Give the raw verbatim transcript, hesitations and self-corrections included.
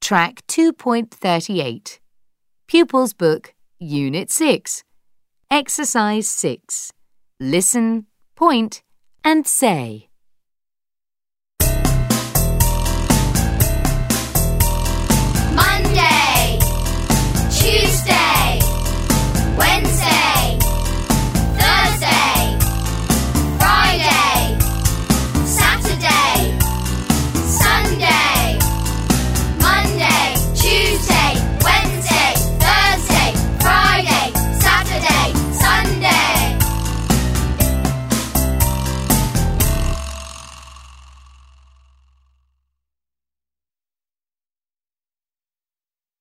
Track two point three eight. Pupils Book, Unit six. Exercise six. Listen, point, and say.